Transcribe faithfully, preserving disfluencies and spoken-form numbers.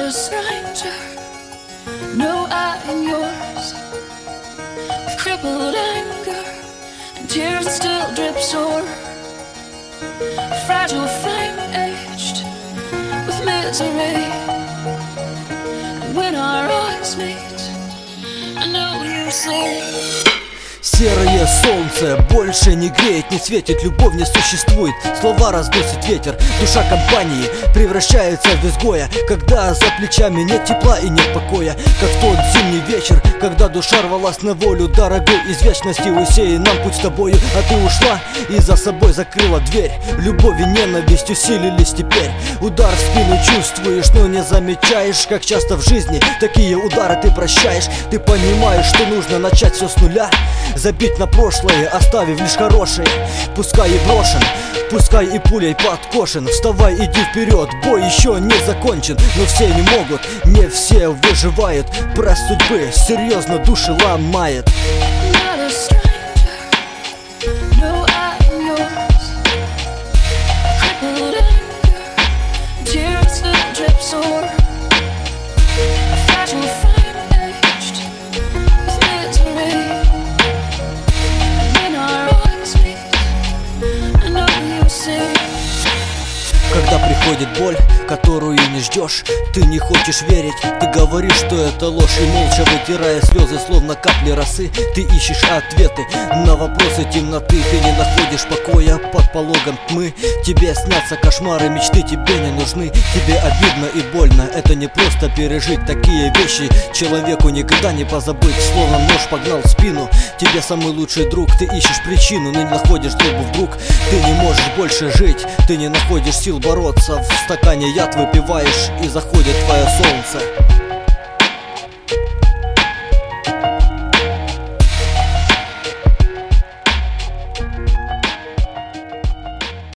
a stranger, no eye in yours, with crippled anger and tears that still drip sore. A fragile flame aged with misery, and when our eyes meet, I know you see. Серое солнце больше не греет, не светит, любовь не существует. Слова разносит ветер, душа компании превращается в изгоя, когда за плечами нет тепла и нет покоя. Как в тот зимний вечер, когда душа рвалась на волю, дорогой из вечности усеян нам путь с тобою. А ты ушла и за собой закрыла дверь. Любовь и ненависть усилились теперь. Удар в спину чувствуешь, но не замечаешь, как часто в жизни такие удары ты прощаешь. Ты понимаешь, что нужно начать все с нуля, забить на прошлое, оставив лишь хорошее. Пускай и брошен, пускай и пулей подкошен, вставай, иди вперед, бой еще не закончен. Но все не могут, не все выживают, пресс судьбы серьезно души ломает. Когда приходит боль, которую не ждешь, ты не хочешь верить, ты говоришь, что это ложь. И молча вытирая слезы, словно капли росы, ты ищешь ответы на вопросы темноты. Ты не находишь покоя под пологом тьмы, тебе снятся кошмары, мечты тебе не нужны. Тебе обидно и больно, это не просто пережить такие вещи. Человеку никогда не позабыть, словно нож погнал в спину. Тебе самый лучший друг, ты ищешь причину, но не находишь злобу вдруг. Ты не можешь больше жить, ты не находишь сил бороться. В стакане яд выпиваешь, и заходит твое солнце.